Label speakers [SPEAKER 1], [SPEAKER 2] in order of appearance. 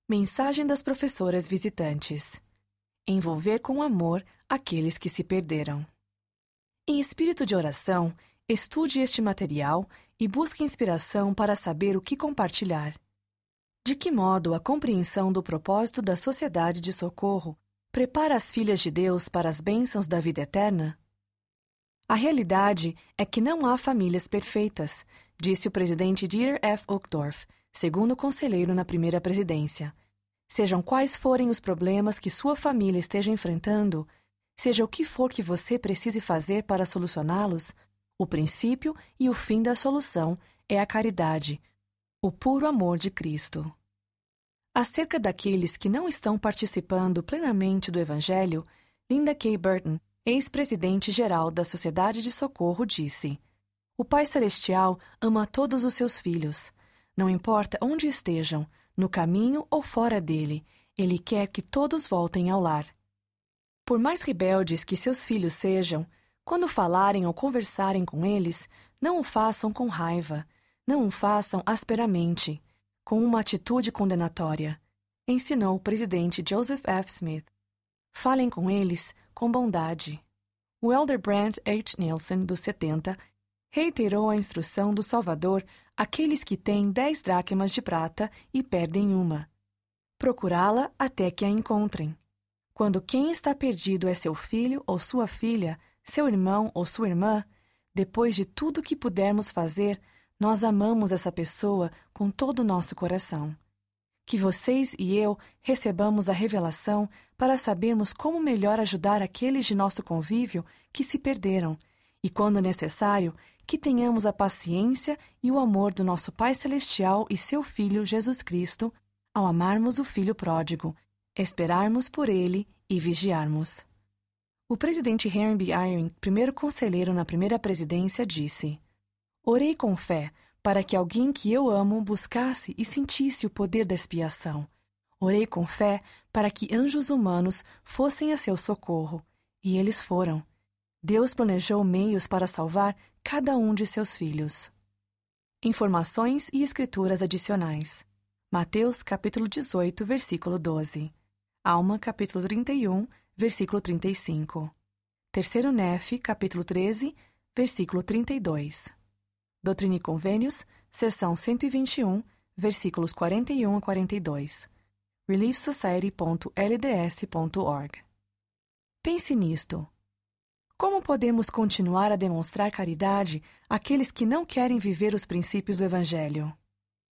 [SPEAKER 1] Mensagem das professoras visitantes. Envolver com amor aqueles que se perderam. Em espírito de oração, estude este material e busque inspiração para saber o que compartilhar. De que modo a compreensão do propósito da Sociedade de Socorro prepara as filhas de Deus para as bênçãos da vida eterna? A realidade é que não há famílias perfeitas, disse o presidente Dieter F. Uchtdorf, segundo conselheiro na primeira presidência. Sejam quais forem os problemas que sua família esteja enfrentando, seja o que for que você precise fazer para solucioná-los, o princípio e o fim da solução é a caridade, o puro amor de Cristo. Acerca daqueles que não estão participando plenamente do Evangelho, Linda K. Burton, ex-presidente-geral da Sociedade de Socorro, disse: "O Pai Celestial ama todos os seus filhos. Não importa onde estejam, no caminho ou fora dele, Ele quer que todos voltem ao lar. Por mais rebeldes que seus filhos sejam, quando falarem ou conversarem com eles, não o façam com raiva, não o façam asperamente, com uma atitude condenatória", ensinou o presidente Joseph F. Smith. Falem com eles com bondade. O elder Brant H. Nielsen, dos 70, reiterou a instrução do Salvador àqueles que têm 10 dracmas de prata e perdem uma: procurá-la até que a encontrem. Quando quem está perdido é seu filho ou sua filha, seu irmão ou sua irmã, depois de tudo que pudermos fazer, nós amamos essa pessoa com todo o nosso coração. Que vocês e eu recebamos a revelação para sabermos como melhor ajudar aqueles de nosso convívio que se perderam, e, quando necessário, que tenhamos a paciência e o amor do nosso Pai Celestial e seu Filho Jesus Cristo, ao amarmos o Filho pródigo, esperarmos por ele e vigiarmos. O presidente Henry B. Eyring, primeiro conselheiro na primeira presidência, disse: "Orei com fé para que alguém que eu amo buscasse e sentisse o poder da expiação. Orei com fé para que anjos humanos fossem a seu socorro, e eles foram. Deus planejou meios para salvar cada um de seus filhos." Informações e escrituras adicionais. Mateus, capítulo 18, versículo 12. Alma, capítulo 31, versículo 35. Terceiro Nef, capítulo 13, versículo 32. Doutrina e Convênios, seção 121, versículos 41 a 42. reliefsociety.lds.org. Pense nisto. Como podemos continuar a demonstrar caridade àqueles que não querem viver os princípios do Evangelho?